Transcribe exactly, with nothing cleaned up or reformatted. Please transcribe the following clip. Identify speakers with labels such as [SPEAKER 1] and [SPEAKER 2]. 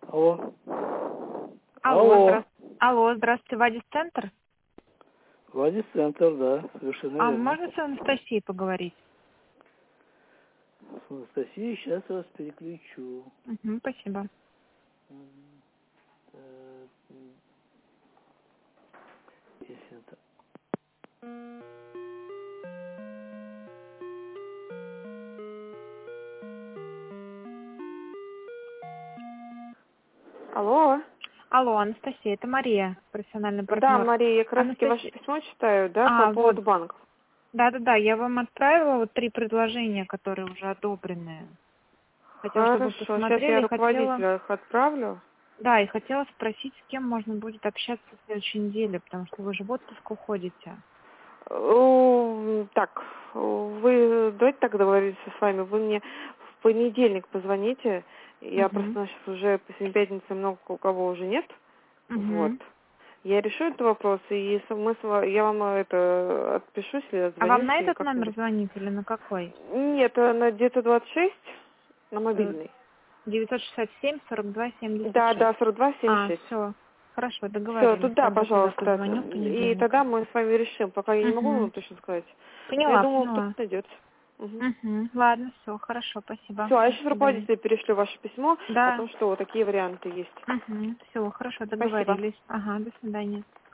[SPEAKER 1] Алло.
[SPEAKER 2] Алло,
[SPEAKER 1] Алло.
[SPEAKER 2] здра... Алло, здравствуйте, Вадис-центр?
[SPEAKER 1] Владис-центр, да, совершенно
[SPEAKER 2] А
[SPEAKER 1] верно.
[SPEAKER 2] можно с Анастасией поговорить?
[SPEAKER 1] С Анастасией сейчас вас переключу.
[SPEAKER 2] Угу, спасибо.
[SPEAKER 1] М, так, м, Если это...
[SPEAKER 3] Алло.
[SPEAKER 2] Алло, Анастасия, это Мария, профессиональный
[SPEAKER 3] Да,
[SPEAKER 2] партнер.
[SPEAKER 3] Мария, я как раз таки ваше
[SPEAKER 2] Анастасия...
[SPEAKER 3] письмо читаю, да, по
[SPEAKER 2] А, вот.
[SPEAKER 3] поводу банков.
[SPEAKER 2] Да-да-да, я вам отправила вот три предложения, которые уже одобрены. Хотела, чтобы вы
[SPEAKER 3] Хорошо, сейчас
[SPEAKER 2] посмотрели,
[SPEAKER 3] я
[SPEAKER 2] и хотела...
[SPEAKER 3] руководителя их отправлю.
[SPEAKER 2] Да, и хотела спросить, с кем можно будет общаться в следующей неделе, потому что вы же в отпуск уходите.
[SPEAKER 3] Э, Так, вы, давайте так договоримся с вами, вы мне в понедельник позвоните, я
[SPEAKER 2] Угу.
[SPEAKER 3] просто сейчас уже после пятницы много у кого уже нет, вот.
[SPEAKER 2] Угу.
[SPEAKER 3] Я решу этот вопрос, и если мы с ва- я вам это отпишусь или
[SPEAKER 2] А вам
[SPEAKER 3] отзвонюсь,
[SPEAKER 2] на
[SPEAKER 3] или
[SPEAKER 2] этот номер
[SPEAKER 3] как-нибудь.
[SPEAKER 2] звонить или на какой?
[SPEAKER 3] Нет, на девятьсот двадцать шесть, на
[SPEAKER 2] Э,
[SPEAKER 3] мобильный.
[SPEAKER 2] девятьсот шестьдесят семь сорок два семьдесят
[SPEAKER 3] Да,
[SPEAKER 2] шесть.
[SPEAKER 3] да, сорок два семьдесят
[SPEAKER 2] А,
[SPEAKER 3] шесть.
[SPEAKER 2] все. Хорошо,
[SPEAKER 3] Все,
[SPEAKER 2] договорились.
[SPEAKER 3] туда,
[SPEAKER 2] Тогда туда
[SPEAKER 3] пожалуйста.
[SPEAKER 2] позвоню в
[SPEAKER 3] И
[SPEAKER 2] понедельник.
[SPEAKER 3] тогда мы с вами решим. Пока я не могу
[SPEAKER 2] Угу.
[SPEAKER 3] вам точно сказать. Но я
[SPEAKER 2] Поняла,
[SPEAKER 3] думаю, кто-то
[SPEAKER 2] поняла.
[SPEAKER 3] найдется. Угу.
[SPEAKER 2] Угу. Ладно, все, хорошо, спасибо.
[SPEAKER 3] Все, а я
[SPEAKER 2] До
[SPEAKER 3] сейчас
[SPEAKER 2] свидания.
[SPEAKER 3] руководителю перешлю ваше письмо о
[SPEAKER 2] Да.
[SPEAKER 3] том, что вот такие варианты есть.
[SPEAKER 2] Угу. Все, хорошо,
[SPEAKER 3] Спасибо.
[SPEAKER 2] договорились. Ага, до свидания.